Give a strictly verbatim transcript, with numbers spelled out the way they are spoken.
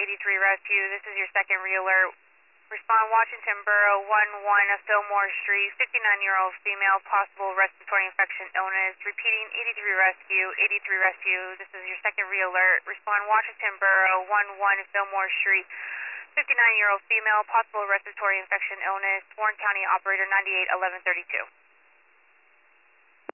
eighty-three Rescue. This is your second reeler. Respond Washington Borough, one one Fillmore Street, fifty-nine-year-old female, possible respiratory infection illness. Repeating, eighty-three Rescue, eighty-three Rescue. This is your second realert. Respond Washington Borough, one one Fillmore Street, fifty-nine-year-old female, possible respiratory infection illness. Warren County Operator ninety-eight eleven thirty-two.